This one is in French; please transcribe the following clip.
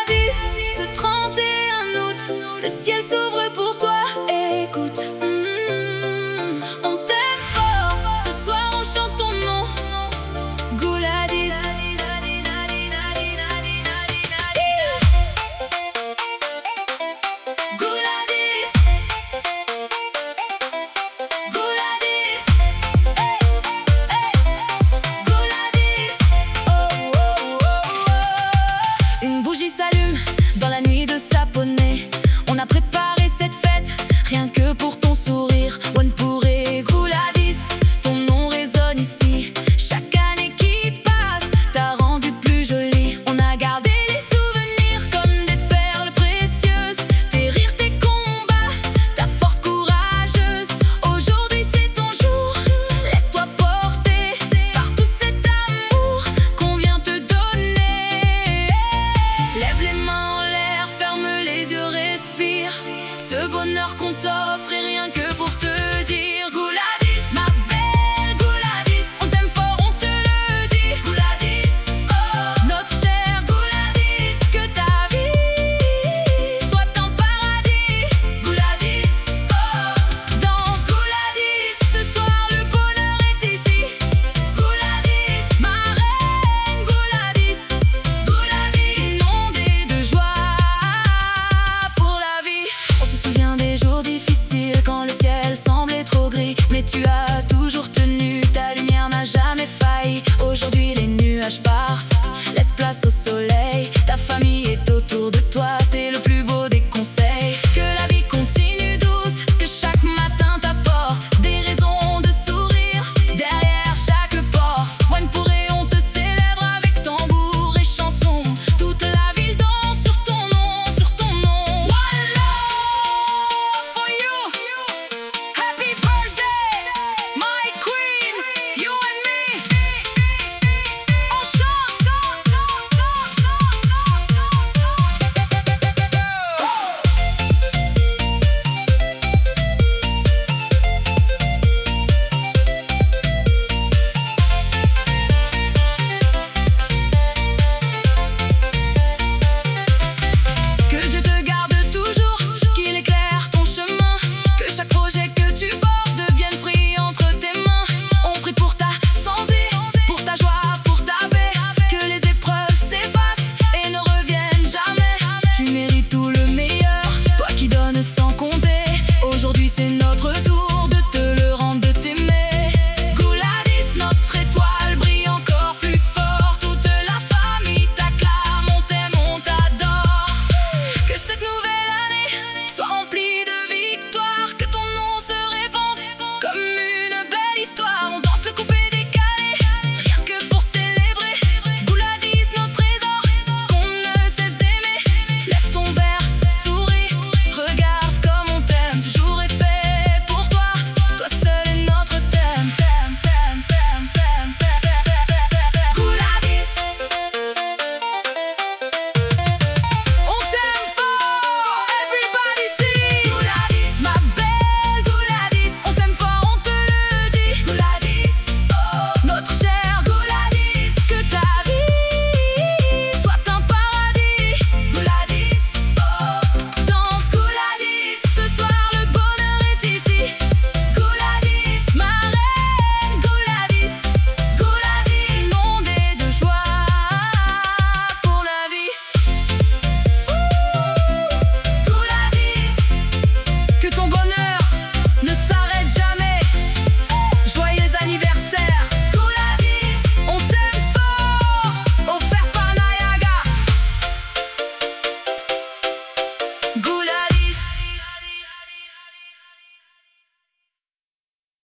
Gouladis, ce 31 août, le ciel s'ouvre pour toi. Écoute, on t'aime fort, ce soir on chante ton nom. Gouladis. Gouladis. Gouladis. Gouladis. Oh, oh, oh, oh. Une bougie s'allume dans la nuit de Saponnet. On a préparé cette fête rien que pour ton sourire. One pour Gouladis, ton nom résonne ici. Chaque année qui passe t'a rendu plus jolie. On a gardé les souvenirs comme des perles précieuses. Tes rires, tes combats, ta force courageuse. Aujourd'hui c'est ton jour, laisse-toi porter par tout cet amour qu'on vient te donner. Lève les mains en l'air, ferme les yeux, respire. Ce bonheur qu'on t'offre est rien que pour te dire Gouladis, ma belle Gouladis. On t'aime fort, on te le dit Gouladis, oh, notre chère Gouladis. Que ta vie soit en paradis Gouladis, oh, danse Gouladis. Ce soir le bonheur est ici Gouladis, ma reine Gouladis. Gouladis, inondée de joie pour la vie. On se souvient des jours difficiles quand le ciel semblait trop gris, mais tu as toujours tenu, ta lumière n'a jamais failli. Aujourd'hui les nuages partent, laisse place au soleil.